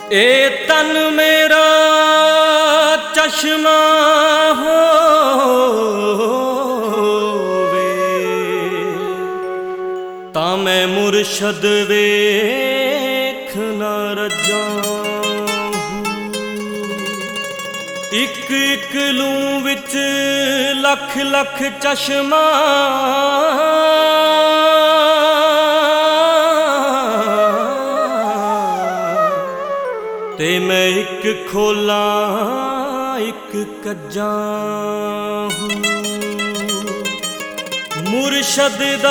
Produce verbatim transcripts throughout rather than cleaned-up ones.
ए तन मेरा चश्मा होवे तां मैं मुरशद वेख ना रज्जां। इक इक लू विच लख लख चश्मा ते मैं एक खोला एक कज्जा हूँ। मुरशद दा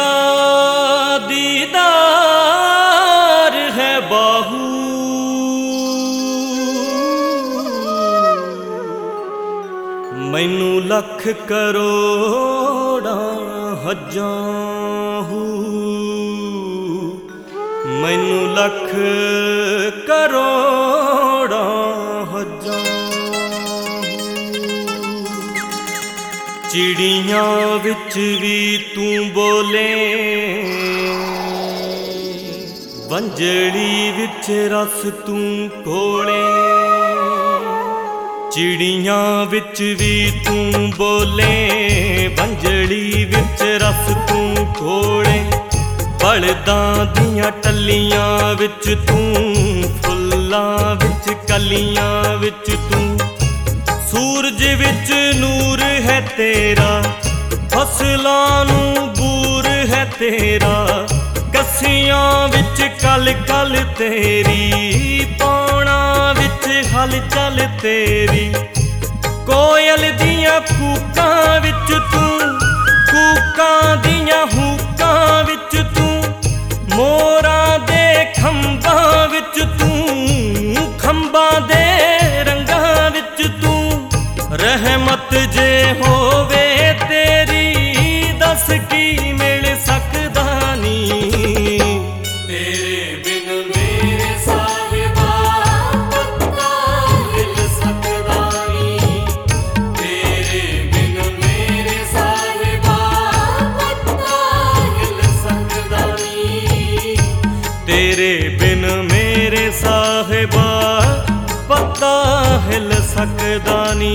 दीदार है बाहू मैनू लख करोड़ा हज्जां हूँ। मैनू लख करोड़ा हज्जां। चिड़ियां विच भी तू बोले वंजड़ी विच रस तू कोले। चिड़ियां विच भी तू बोले वंजड़ी विच रस तू कोले। बलदां दियां टल्लियां विच तू फुल्लां विच कलियां विच तू। सूरज विच नूर है तेरा फसलां नू बूर है तेरा। कसियां विच कल कल तेरी पौना विच हलचल तेरी। कोयल दियां कूकां विच तू कूकां दियां हुकां विच तू। मोरां दे खंबां विच तू खंबां दे रंगां विच तू। रहमत जे होवे तेरी दस की मिल सकदा नी। तेरे बिन मेरे साहिबा पत्ता हिल सकदा नी। तेरे बिन मेरे साहिबा पत्ता हिल सकदा नी। तेरे बिन मेरे साहिबा पत्ता हिल सकदा नी।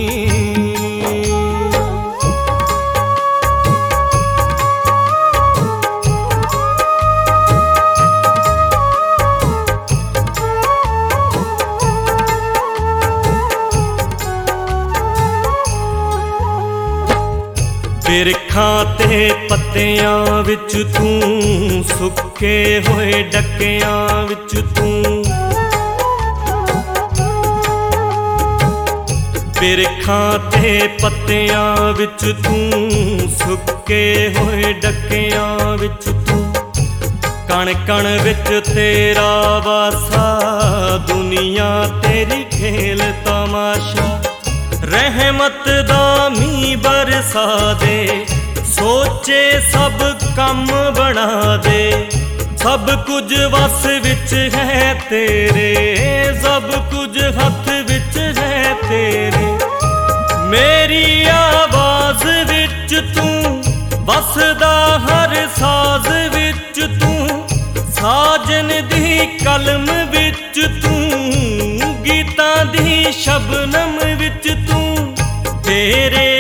बिरखां ते पत्तियां विच तू सुक्के होए डक्कियां विच तू। बिरखां ते पत्तियां विच तू सुक्के होए डक्कियां विच तू। कण कण विच तेरा वासा दुनिया तेरी खेल तमाशा। रहमत दा मीं बरसा दे सोचे सब कम बना दे। सब कुछ वस विच है तेरे सब कुछ हथ विच है तेरे। मेरी आवाज विच तू वसदा हर साज विच तू। साजन दी कलम विच तू गीतां दी शबनम विच तू। तेरे